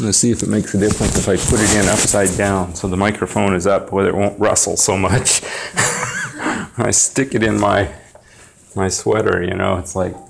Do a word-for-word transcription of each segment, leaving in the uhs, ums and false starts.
Let's see if it makes a difference if I put it in upside down so the microphone is up, whether it won't rustle so much. I stick it in my my sweater, you know, it's like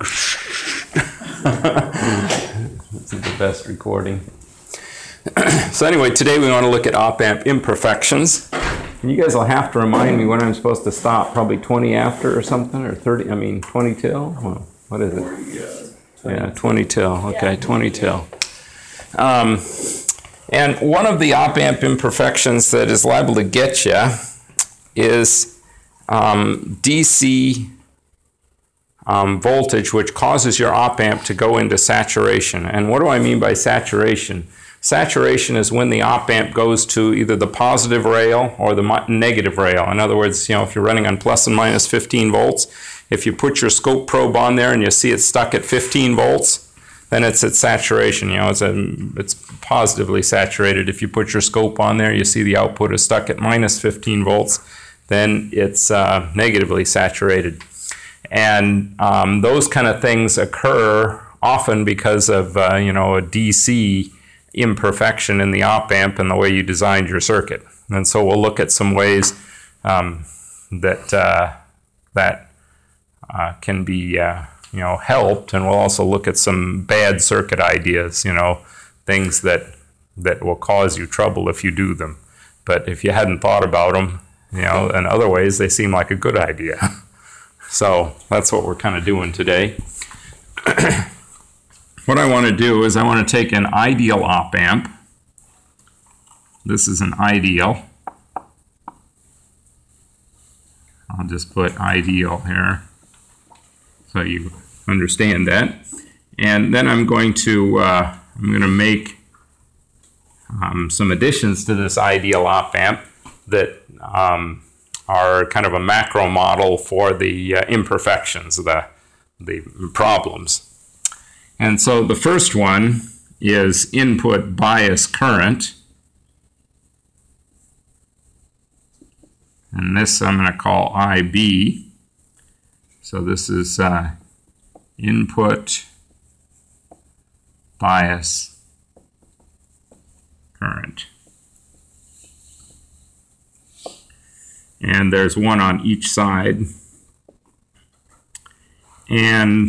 this is the best recording. So anyway, today we want to look at op-amp imperfections. And you guys will have to remind me when I'm supposed to stop, probably twenty after or something, or thirty, I mean twenty till? Well, what is it? Yeah, twenty till, okay, twenty till. Um, and one of the op-amp imperfections that is liable to get you is um, D C um, voltage, which causes your op-amp to go into saturation. And what do I mean by saturation? Saturation is when the op-amp goes to either the positive rail or the negative rail. In other words, you know, if you're running on plus and minus fifteen volts, if you put your scope probe on there and you see it stuck at fifteen volts, then it's at saturation. You know, it's a, it's positively saturated. If you put your scope on there, you see the output is stuck at minus fifteen volts, then it's uh, negatively saturated. And um, those kind of things occur often because of uh, you know, a D C imperfection in the op-amp and the way you designed your circuit. And so we'll look at some ways um, that uh, that uh, can be uh, you know, helped, and we'll also look at some bad circuit ideas, you know, things that that will cause you trouble if you do them. But if you hadn't thought about them, you know, in other ways they seem like a good idea. So that's what we're kind of doing today. What I want to do is I want to take an ideal op-amp. This is an ideal. I'll just put ideal here so you understand that. And then I'm going to uh, I'm going to make um, some additions to this ideal op-amp that um, are kind of a macro model for the uh, imperfections, the the problems. And so the first one is input bias current. And this I'm going to call I B. So this is uh, input bias current. And there's one on each side. And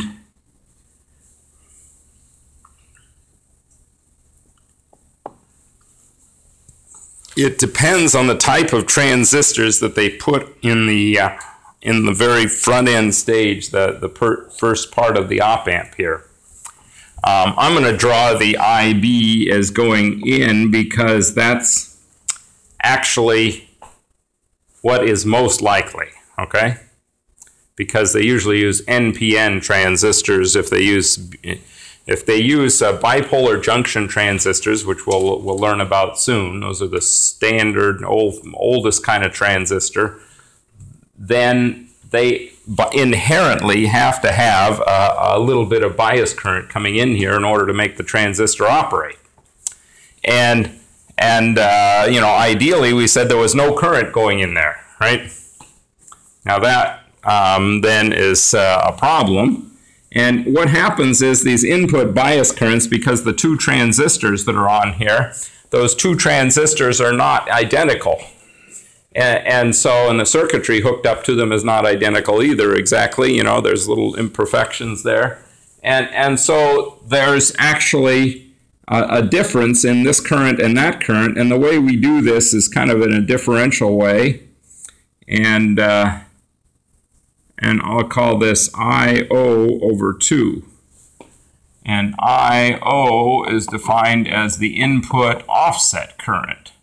it depends on the type of transistors that they put in the uh, in the very front end stage, the, the per first part of the op-amp here. Um, I'm going to draw the I B as going in because that's actually what is most likely, okay? Because they usually use N P N transistors if they use if they use uh, bipolar junction transistors, which we'll we'll learn about soon. Those are the standard old oldest kind of transistor. Then they inherently have to have a, a little bit of bias current coming in here in order to make the transistor operate. And and uh, you know, ideally we said there was no current going in there, right? Now that um, then is uh, a problem. And what happens is these input bias currents, because the two transistors that are on here, those two transistors are not identical. And, and so, and the circuitry hooked up to them is not identical either exactly. You know, there's little imperfections there. And, and so there's actually a, a difference in this current and that current. And the way we do this is kind of in a differential way. And... Uh, And I'll call this I O over two. And I O is defined as the input offset current.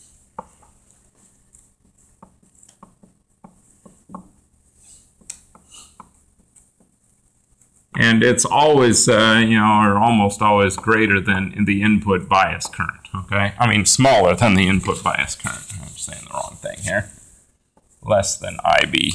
And it's always, uh, you know, or almost always greater than the input bias current, okay? I mean, smaller than the input bias current. I'm saying the wrong thing here. Less than I B.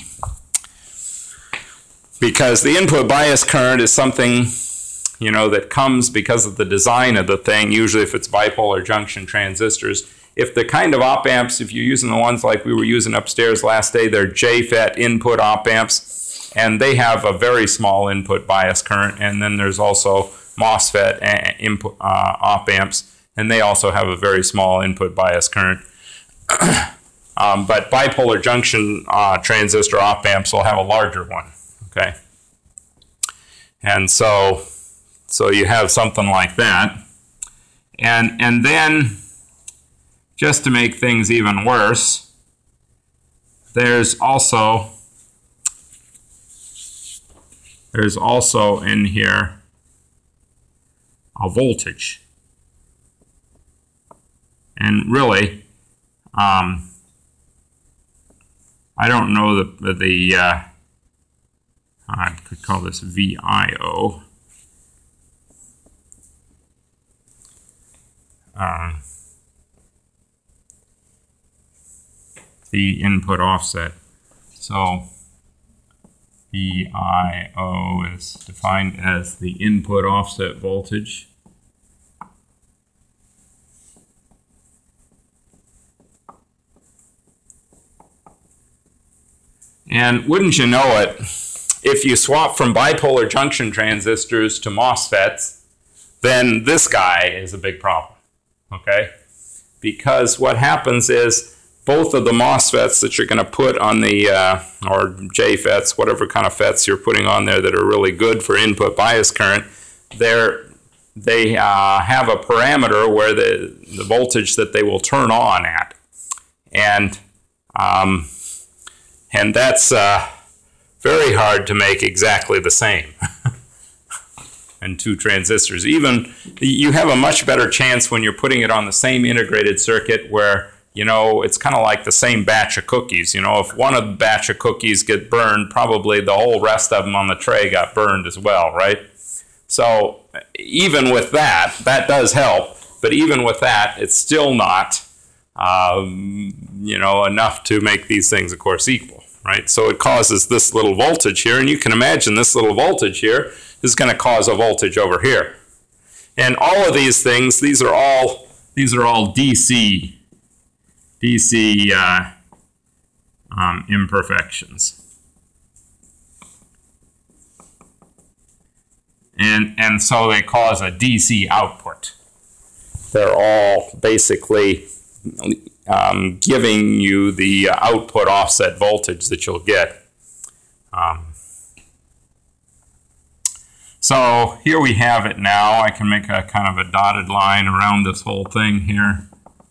Because the input bias current is something, you know, that comes because of the design of the thing, usually if it's bipolar junction transistors. If the kind of op-amps, if you're using the ones like we were using upstairs last day, they're J FET input op-amps, and they have a very small input bias current, and then there's also MOSFET input uh, op-amps, and they also have a very small input bias current. um, but bipolar junction uh, transistor op amps will have a larger one, okay? And so, so you have something like that. And, and then, just to make things even worse, there's also, there's also in here a voltage. And really, um, I don't know the, the uh, I could call this V I O. Uh, the input offset. So V I O is defined as the input offset voltage. And wouldn't you know it, if you swap from bipolar junction transistors to MOSFETs, then this guy is a big problem, okay? Because what happens is both of the MOSFETs that you're going to put on the, uh, or J FETs, whatever kind of FETs you're putting on there that are really good for input bias current, they're, they uh, have a parameter where the, the voltage that they will turn on at. And, um, and that's uh, very hard to make exactly the same. And two transistors. Even, you have a much better chance when you're putting it on the same integrated circuit where, you know, it's kind of like the same batch of cookies. You know, if one of the batch of cookies get burned, probably the whole rest of them on the tray got burned as well, right? So even with that, that does help. But even with that, it's still not, um, you know, enough to make these things, of course, equal, right? So it causes this little voltage here. And you can imagine this little voltage here is going to cause a voltage over here. And all of these things, these are all, these are all D C. D C uh, um, imperfections. And, and so they cause a D C output. They're all basically um, giving you the output offset voltage that you'll get. Um, so here we have it now. I can make a kind of a dotted line around this whole thing here.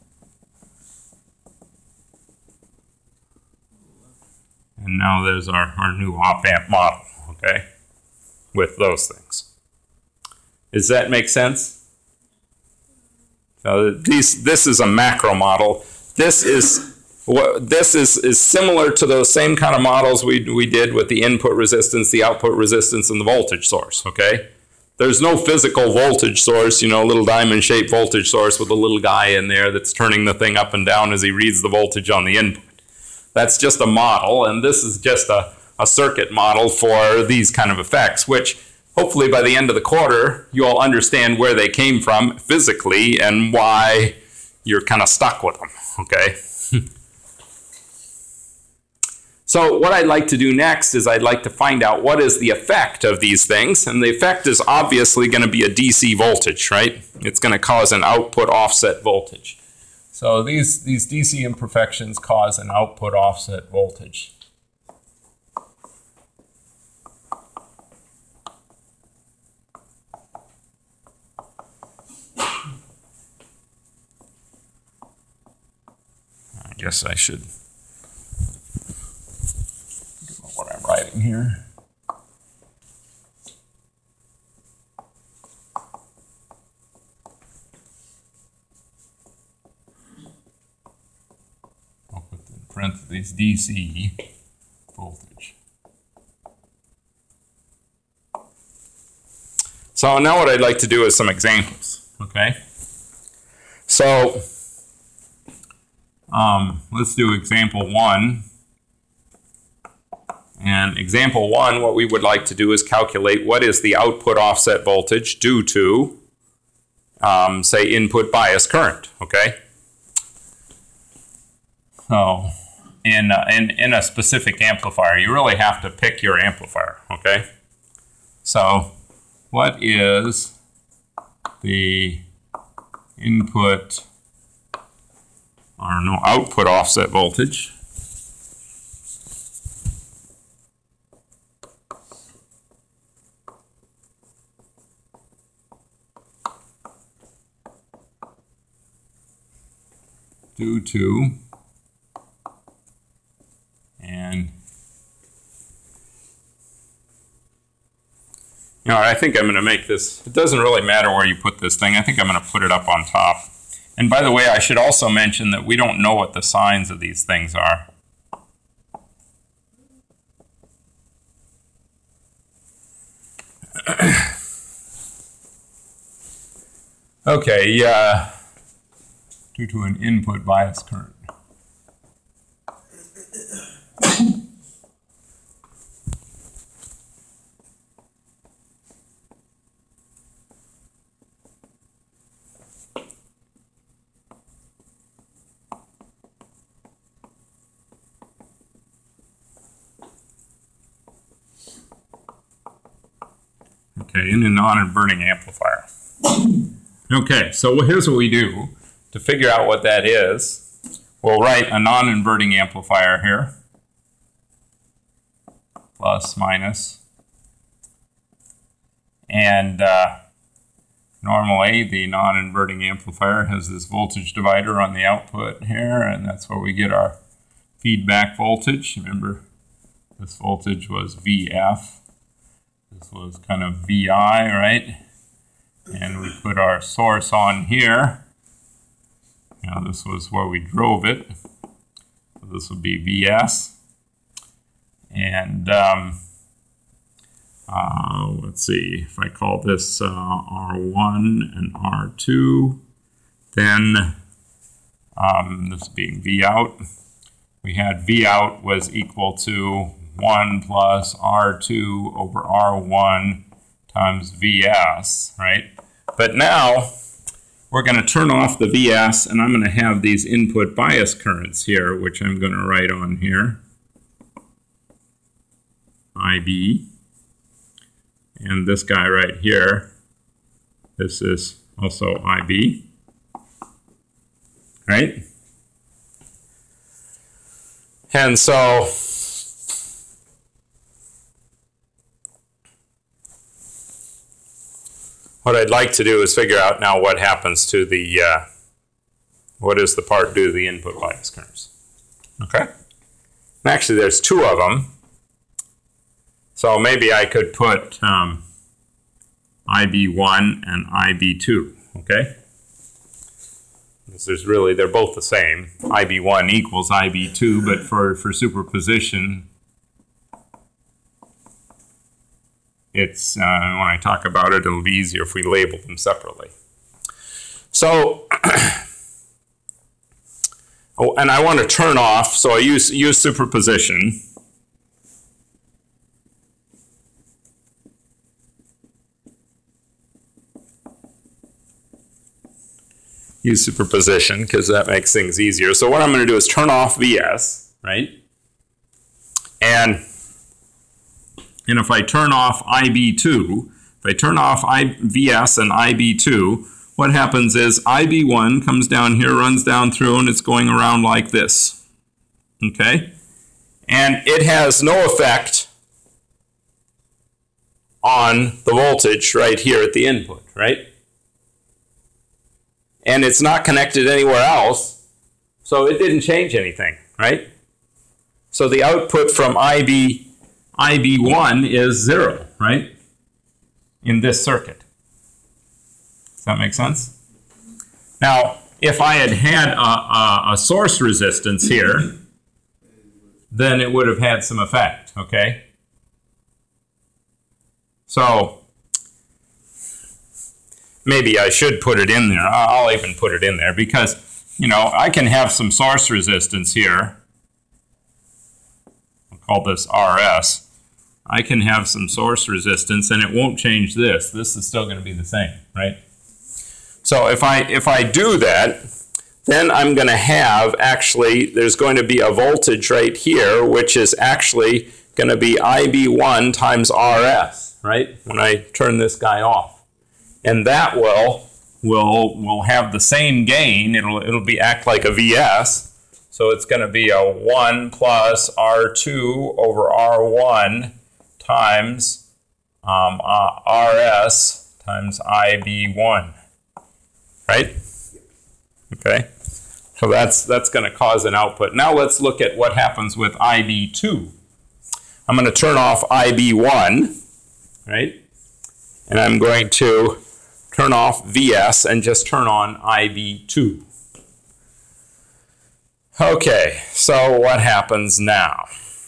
And now there's our, our new op-amp model, okay, with those things. Does that make sense? So these, this is a macro model. This is what this is is similar to those same kind of models we we did with the input resistance, the output resistance, and the voltage source. Okay, there's no physical voltage source, you know, a little diamond-shaped voltage source with a little guy in there that's turning the thing up and down as he reads the voltage on the input. That's just a model, and this is just a, a circuit model for these kind of effects, which hopefully by the end of the quarter, you all understand where they came from physically and why you're kind of stuck with them, okay? So what I'd like to do next is I'd like to find out what is the effect of these things, and the effect is obviously going to be a D C voltage, right? It's going to cause an output offset voltage. So these, these D C imperfections cause an output offset voltage. I guess I should do what I'm writing here. I'll put in parentheses D C voltage. So now what I'd like to do is some examples, okay? So Um, let's do example one. And example one, what we would like to do is calculate what is the output offset voltage due to, um, say, input bias current, okay? So, in, uh, in, in a specific amplifier, you really have to pick your amplifier, okay? So, what is the input, or no, output offset voltage. Due to, and you know, I think I'm going to make this, it doesn't really matter where you put this thing. I think I'm going to put it up on top. And by the way, I should also mention that we don't know what the signs of these things are. Okay, yeah. Due to an input bias current. Okay, in a non-inverting amplifier. Okay, so here's what we do. To figure out what that is, we'll write a non-inverting amplifier here. Plus, minus. And uh, normally the non-inverting amplifier has this voltage divider on the output here, and that's where we get our feedback voltage. Remember, this voltage was V F. This was kind of V I, right? And we put our source on here. Now this was where we drove it. So this would be V S. And um, uh, let's see, if I call this uh, R one and R two, then um, this being V out, we had V out was equal to one plus R two over R one times V S, right? But now we're going to turn off the V S, and I'm going to have these input bias currents here, which I'm going to write on here. I B. And this guy right here, this is also I B. Right? And so what I'd like to do is figure out now what happens to the, uh, what does the part do to the input bias currents? Okay? And actually, there's two of them. So maybe I could put um, I B one and I B two, okay? Because there's really, they're both the same. I B one equals I B two, but for, for superposition, it's, uh, when I talk about it, it'll be easier if we label them separately. So, oh, and I want to turn off, so I use, use superposition. Use superposition, because that makes things easier. So what I'm going to do is turn off V S, right? And And if I turn off I B two, if I turn off I V S and I B two, what happens is I B one comes down here, runs down through, and it's going around like this. Okay? And it has no effect on the voltage right here at the input, right? And it's not connected anywhere else, so it didn't change anything, right? So the output from I B I B one is zero, right? In this circuit. Does that make sense? Now, if I had had a, a, a source resistance here, then it would have had some effect, okay? So, maybe I should put it in there. I'll even put it in there because, you know, I can have some source resistance here. Call this R S. I can have some source resistance and it won't change this. This is still going to be the same, right? So if I if I do that, then I'm going to have actually, there's going to be a voltage right here, which is actually going to be I B one times R S, right? When I turn this guy off. And that will will will have the same gain. It'll it'll be act like a V S. So it's going to be a one plus R two over R one times um, uh, R S times I B one. Right? Okay. So that's that's going to cause an output. Now let's look at what happens with I B two. I'm going to turn off I B one, right? And I'm going to turn off V S and just turn on I B two. Okay, so what happens now?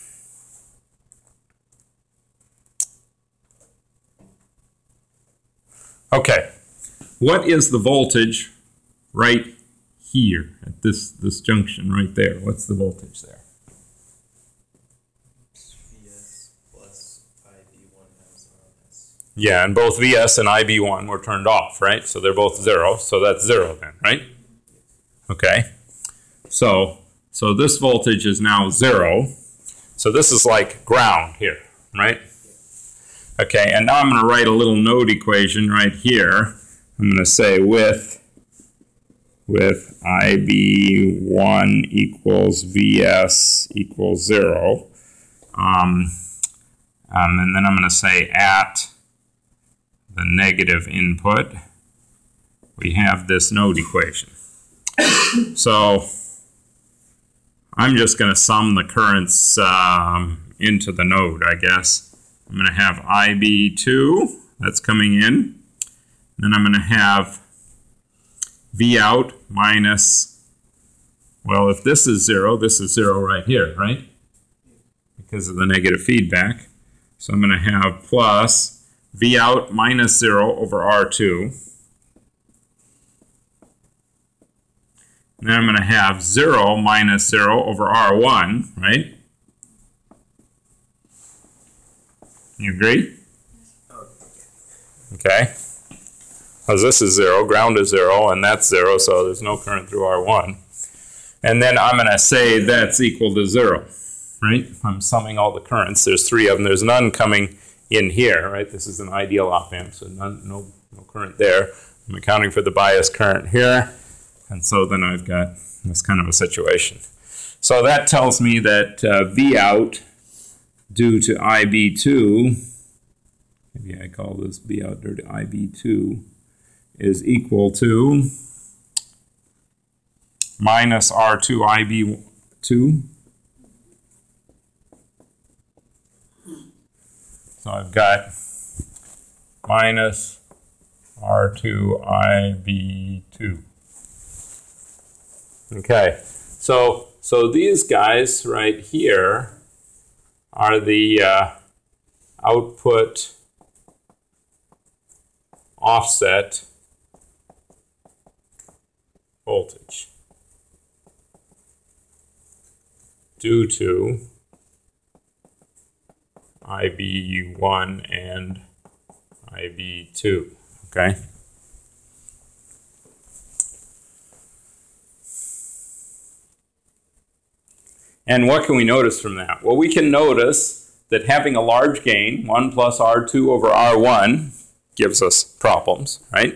Okay, what is the voltage right here at this, this junction right there? What's the voltage there? V S plus I B one times R S. Yeah, and both V S and I B one were turned off, right? So they're both zero, so that's zero then, right? Okay, so, so this voltage is now zero. So this is like ground here, right? Okay, and now I'm going to write a little node equation right here. I'm going to say with with I B one equals V S equals zero. Um, um, and then I'm going to say at the negative input, we have this node equation. So I'm just going to sum the currents um, into the node, I guess. I'm going to have I B two, that's coming in. Then I'm going to have V out minus, well, if this is zero, this is zero right here, right? Because of the negative feedback. So I'm going to have plus V out minus zero over R two. And then I'm going to have zero minus zero over R one, right? You agree? Okay. Because this is zero, ground is zero, and that's zero, so there's no current through R one. And then I'm going to say that's equal to zero, right? I'm summing all the currents. There's three of them. There's none coming in here, right? This is an ideal op-amp, so none, no, no current there. I'm accounting for the bias current here. And so then I've got this kind of a situation. So that tells me that uh, V out due to I B two, maybe I call this V out due to I B two, is equal to minus R two I B two. So I've got minus R two I B two. Okay, so so these guys right here are the uh, output offset voltage due to I B one and I B two, okay? And what can we notice from that? Well, we can notice that having a large gain, one plus R two over R one, gives us problems, right?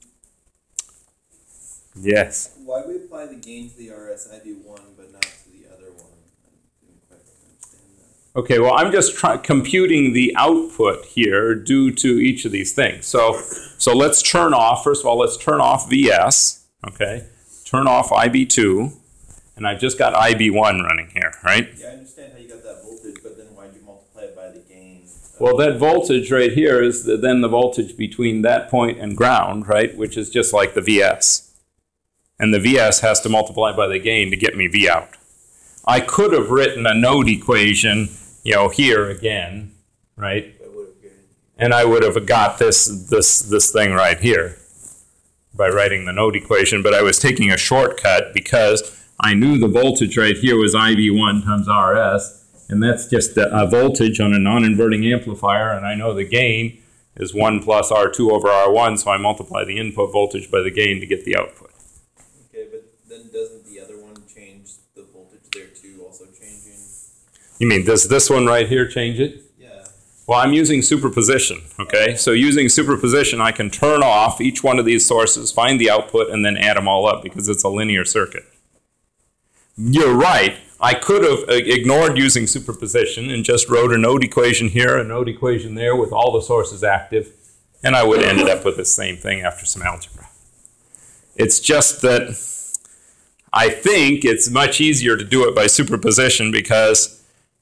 Yes? Why do we apply the gain to the R S I B one but not to the other one? I didn't quite understand that. Okay, well, I'm just try- computing the output here due to each of these things. So, so let's turn off, first of all, let's turn off V S, okay? Turn off I B two. And I've just got I B one running here, right? Yeah, I understand how you got that voltage, but then why did you multiply it by the gain? Well, that voltage right here is the, then the voltage between that point and ground, right? Which is just like the V S. And the V S has to multiply by the gain to get me V out. I could have written a node equation, you know, here again, right? And I would have got this, this, this thing right here by writing the node equation, but I was taking a shortcut because I knew the voltage right here was I B one times R S, and that's just a, a voltage on a non-inverting amplifier, and I know the gain is one plus R two over R one, so I multiply the input voltage by the gain to get the output. Okay, but then doesn't the other one change the voltage there too, also changing? You mean, does this one right here change it? Yeah. Well, I'm using superposition, okay? So using superposition, I can turn off each one of these sources, find the output, and then add them all up because it's a linear circuit. You're right. I could have ignored using superposition and just wrote a node equation here, a node equation there with all the sources active, and I would have ended up with the same thing after some algebra. It's just that I think it's much easier to do it by superposition because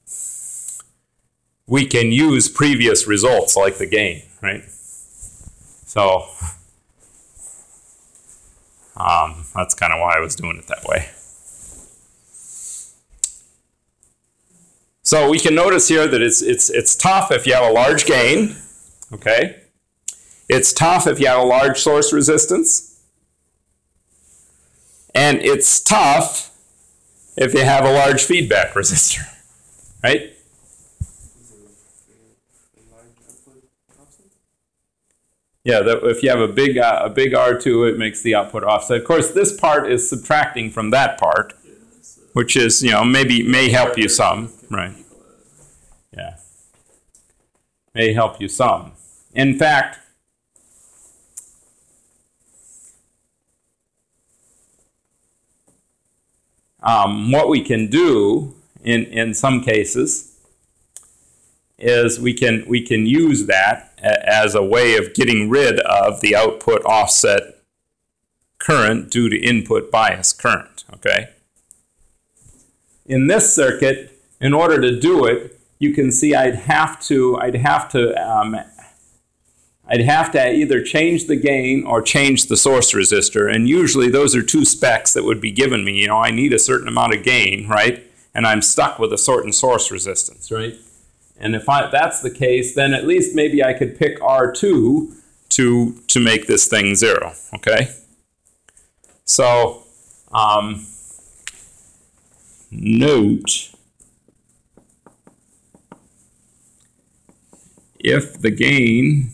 we can use previous results like the gain, right? So um, that's kind of why I was doing it that way. So we can notice here that it's, it's, it's tough if you have a large gain, okay? It's tough if you have a large source resistance. And it's tough if you have a large feedback resistor, right? Yeah, that if you have a big uh, a big R two, it makes the output offset. Of course, this part is subtracting from that part, which is, you know, maybe may help you some, right? Yeah, may help you some. In fact, um, what we can do in in some cases is we can we can use that as a way of getting rid of the output offset current due to input bias current, okay? In this circuit, in order to do it, you can see I'd have to I'd have to um, I'd have to either change the gain or change the source resistor, and usually those are two specs that would be given me. You know, I need a certain amount of gain, right? And I'm stuck with a certain source resistance, right? And if I, that's the case, then at least maybe I could pick R two to, to make this thing zero, okay? So, um, note, if the gain,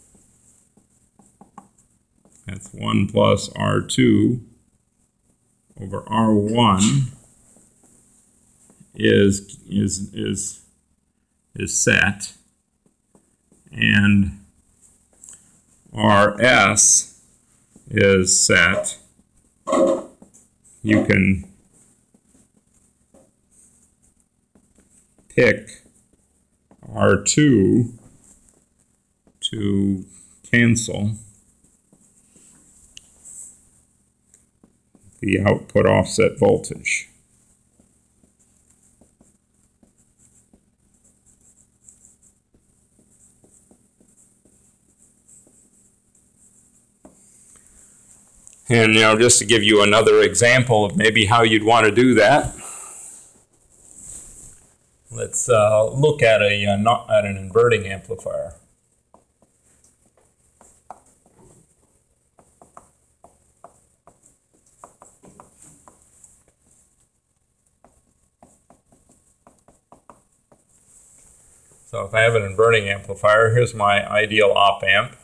that's one plus R two over R one is, is, is, is set, and R S is set, you can pick R two to cancel the output offset voltage. And, you know, just to give you another example of maybe how you'd want to do that, let's uh, look at a uh, not at an inverting amplifier. So if I have an inverting amplifier, here's my ideal op amp.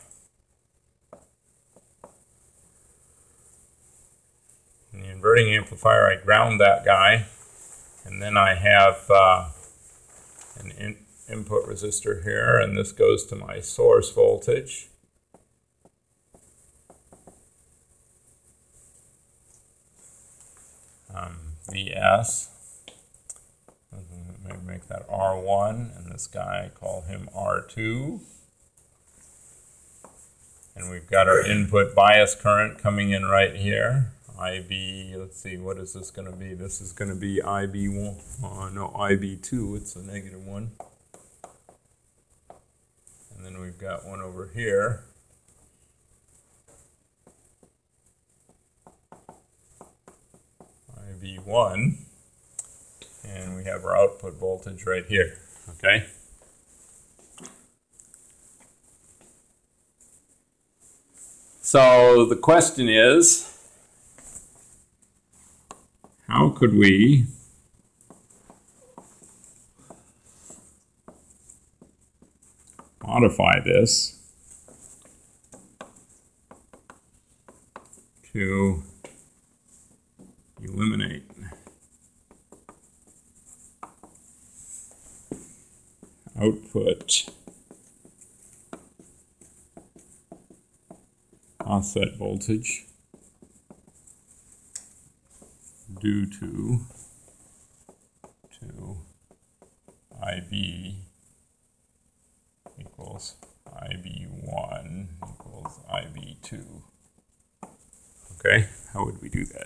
In the inverting amplifier, I ground that guy, and then I have uh, an in input resistor here, and this goes to my source voltage. Um, V S. Maybe make that R one, and this guy, call him R two. And we've got our input bias current coming in right here. I B, let's see, what is this going to be? This is going to be I B one, oh, no, I B two, it's a negative one. And then we've got one over here. I B one. And we have our output voltage right here, okay? So the question is, how could we modify this to eliminate output offset voltage due to, to I B equals I B one equals I B two. Okay, how would we do that?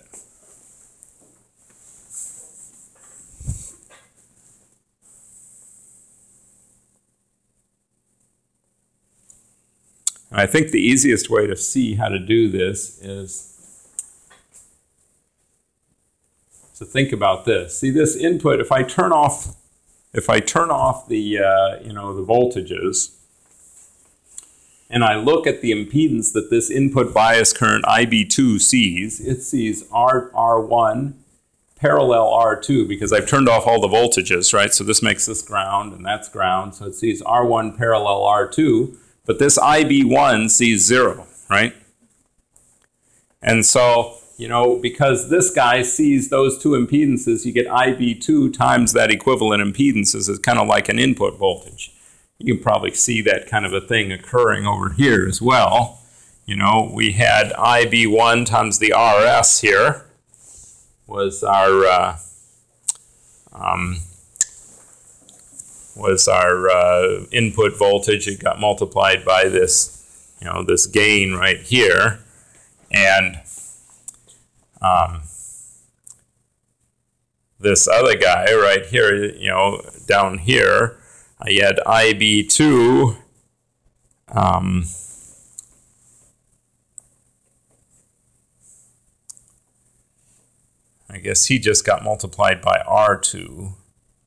I think the easiest way to see how to do this is to think about this. See this input, if I turn off, if I turn off the, uh, you know, the voltages, and I look at the impedance that this input bias current I B two sees, it sees R, R1 parallel R two, because I've turned off all the voltages, right? So this makes this ground and that's ground, so it sees R one parallel R two, but this I B one sees zero, right? And so, you know, because this guy sees those two impedances, you get I B two times that equivalent impedances. It's kind of like an input voltage. You can probably see that kind of a thing occurring over here as well. You know, we had I B one times the R S here was our uh, um, was our uh, input voltage. It got multiplied by this, you know, this gain right here, and um, this other guy right here, you know, down here, I had I B two. Um, I guess he just got multiplied by R two.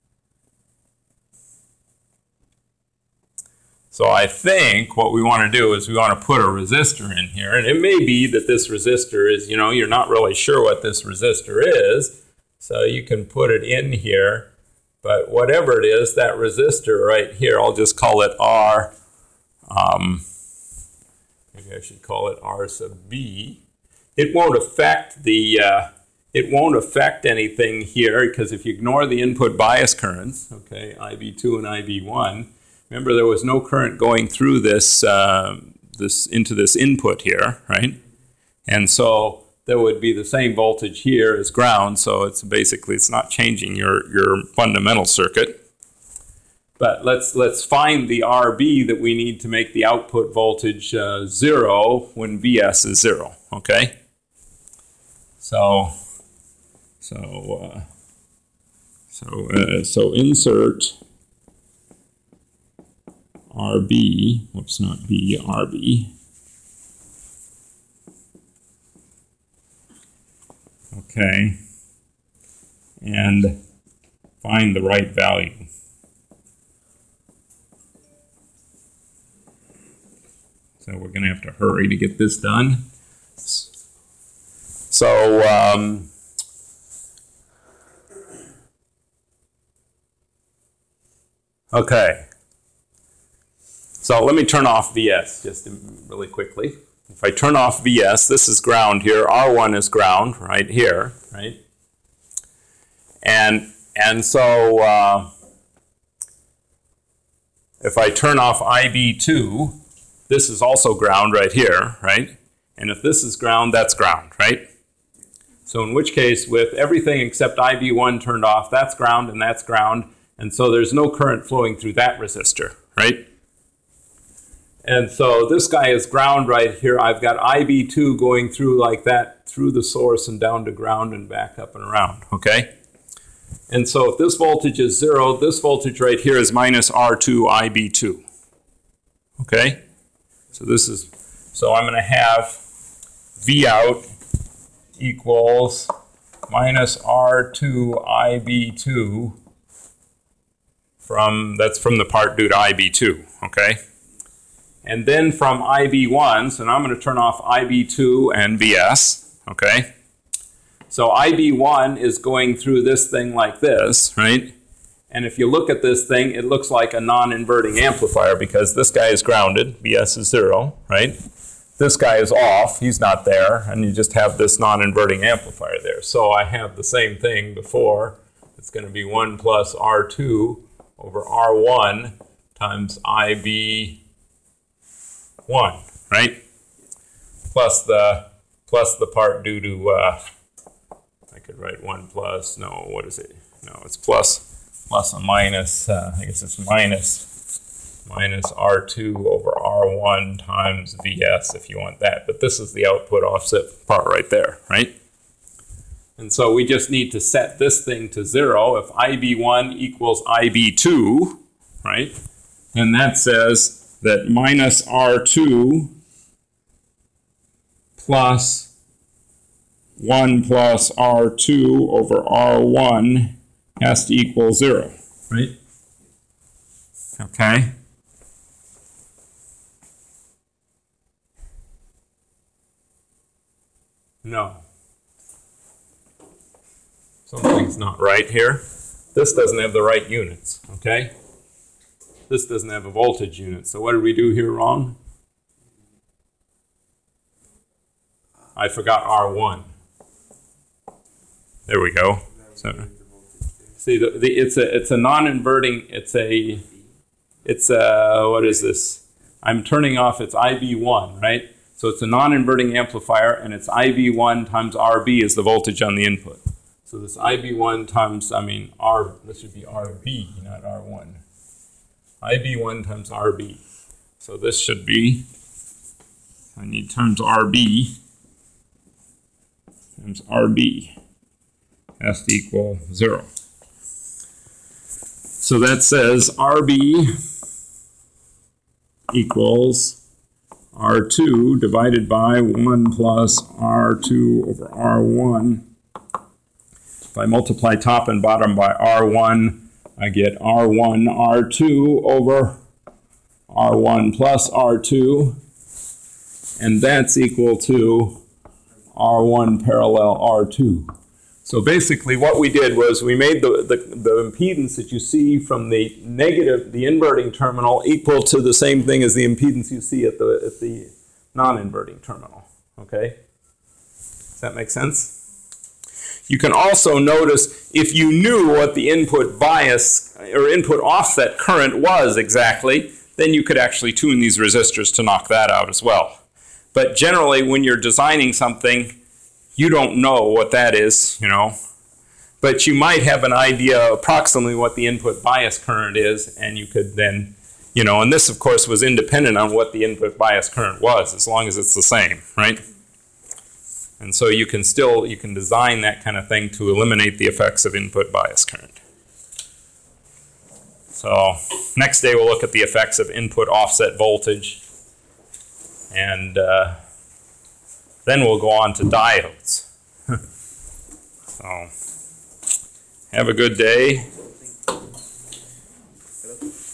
So I think what we want to do is we want to put a resistor in here. And it may be that this resistor is, you know, you're not really sure what this resistor is. So you can put it in here. But whatever it is, that resistor right here, I'll just call it R. Um, maybe I should call it R sub B. It won't affect the, uh, it won't affect anything here, because if you ignore the input bias currents, okay, I B two and I B one, remember there was no current going through this, uh, this into this input here, right? And so there would be the same voltage here as ground, so it's basically, it's not changing your, your fundamental circuit. But let's, let's find the R B that we need to make the output voltage uh, zero when V S is zero, okay? So, so, uh, so, uh, so insert R B, whoops, not B, R B. Okay, and find the right value. So we're going to have to hurry to get this done. So, um, okay. So let me turn off V S just really quickly. If I turn off V S, this is ground here. R one is ground right here, right? And, and so uh, if I turn off I B two, this is also ground right here, right? And if this is ground, that's ground, right? So in which case, with everything except I B one turned off, that's ground and that's ground. And so there's no current flowing through that resistor, right? And so this guy is ground right here. I've got I B two going through like that, through the source and down to ground and back up and around, okay? And so if this voltage is zero, this voltage right here is minus R two I B two, okay? So this is, so I'm gonna have V out equals minus R two I B two from, that's from the part due to I B two, okay? And then from I B one, so now I'm going to turn off I B two and V S, okay? So I B one is going through this thing like this, right? And if you look at this thing, it looks like a non-inverting amplifier because this guy is grounded, V S is zero, right? This guy is off, he's not there, and you just have this non-inverting amplifier there. So I have the same thing before. It's going to be one plus R two over R one times I B one, right? plus the plus the part due to, uh, I could write one plus, no, what is it? No, it's plus, plus a minus, uh, I guess it's minus, minus R two over R one times V S if you want that. But this is the output offset part right there, right? And so we just need to set this thing to zero. If I B one equals I B two, right, then that says that minus R two plus one plus R two over R one has to equal zero, right? Okay. No. Something's not right here. This doesn't have the right units, okay? This doesn't have a voltage unit. So what did we do here wrong? I forgot R one. There we go. So, see, the, the, it's a it's a non-inverting. It's a it's a what is this? I'm turning off. It's I B one, right? So it's a non-inverting amplifier, and it's I B one times R B is the voltage on the input. So this I B one times, I mean, R, this should be R B, not R one. I B one times R B. So this should be, I need times R B, times R B has to equal zero. So that says R B equals R two divided by one plus R two over R one. If I multiply top and bottom by R one, I get R one R two over R one plus R two, and that's equal to R one parallel R two. So basically what we did was we made the, the, the impedance that you see from the negative, the inverting terminal, equal to the same thing as the impedance you see at the, at the non-inverting terminal, okay? Does that make sense? You can also notice if you knew what the input bias or input offset current was exactly, then you could actually tune these resistors to knock that out as well. But generally, when you're designing something, you don't know what that is, you know. But you might have an idea approximately what the input bias current is, and you could then, you know, and this, of course, was independent on what the input bias current was, as long as it's the same, right? And so you can still, you can design that kind of thing to eliminate the effects of input bias current. So next day we'll look at the effects of input offset voltage. And uh, then we'll go on to diodes. So have a good day.